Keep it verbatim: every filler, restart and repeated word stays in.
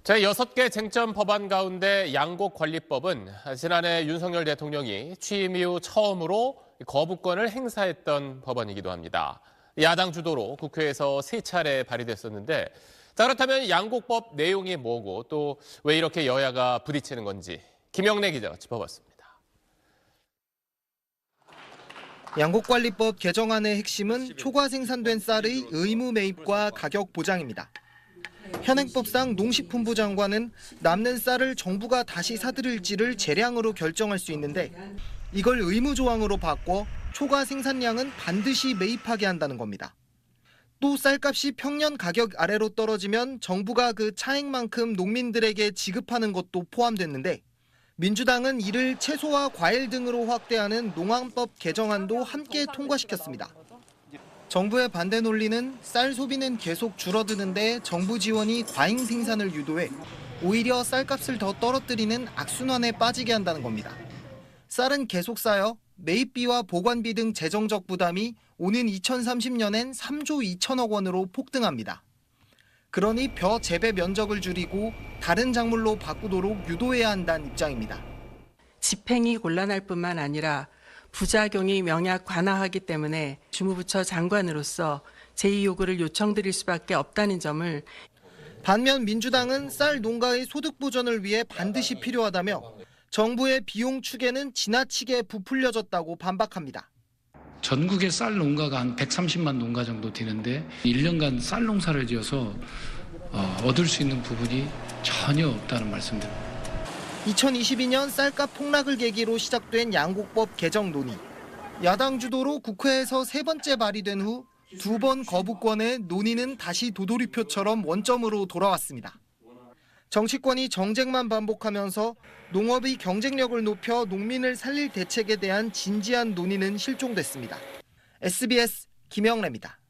제여섯 개 쟁점 법안 가운데 양곡관리법은 지난해 윤석열 대통령이 취임 이후 처음으로 거부권을 행사했던 법안이기도 합니다. 야당 주도로 국회에서 세 차례 발의됐었는데, 자, 그렇다면 양곡법 내용이 뭐고 또 왜 이렇게 여야가 부딪히는 건지 김영래 기자가 짚어봤습니다. 양곡관리법 개정안의 핵심은 초과 생산된 쌀의 의무 매입과 가격 보장입니다. 현행법상 농식품부 장관은 남는 쌀을 정부가 다시 사들일지를 재량으로 결정할 수 있는데, 이걸 의무 조항으로 바꿔 초과 생산량은 반드시 매입하게 한다는 겁니다. 또 쌀값이 평년 가격 아래로 떨어지면 정부가 그 차액만큼 농민들에게 지급하는 것도 포함됐는데, 민주당은 이를 채소와 과일 등으로 확대하는 농안법 개정안도 함께 통과시켰습니다. 정부의 반대 논리는 쌀 소비는 계속 줄어드는데 정부 지원이 과잉 생산을 유도해 오히려 쌀값을 더 떨어뜨리는 악순환에 빠지게 한다는 겁니다. 쌀은 계속 쌓여 매입비와 보관비 등 재정적 부담이 오는 이천삼십 년엔 삼조 이천억 원으로 폭등합니다. 그러니 벼 재배 면적을 줄이고 다른 작물로 바꾸도록 유도해야 한다는 입장입니다. 집행이 곤란할 뿐만 아니라 부작용이 명약 관화하기 때문에 주무부처 장관으로서 제의 요구를 요청드릴 수밖에 없다는 점을. 반면 민주당은 쌀 농가의 소득 보전을 위해 반드시 필요하다며 정부의 비용 축에는 지나치게 부풀려졌다고 반박합니다. 전국의 쌀 농가가 한 백삼십만 농가 정도 되는데 일 년간 쌀 농사를 지어서 어, 얻을 수 있는 부분이 전혀 없다는 말씀드립니다. 이천이십이 년 쌀값 폭락을 계기로 시작된 양곡법 개정 논의. 야당 주도로 국회에서 세 번째 발의된 후 두 번 거부권에 논의는 다시 도돌이표처럼 원점으로 돌아왔습니다. 정치권이 정쟁만 반복하면서 농업의 경쟁력을 높여 농민을 살릴 대책에 대한 진지한 논의는 실종됐습니다. 에스비에스 김영래입니다.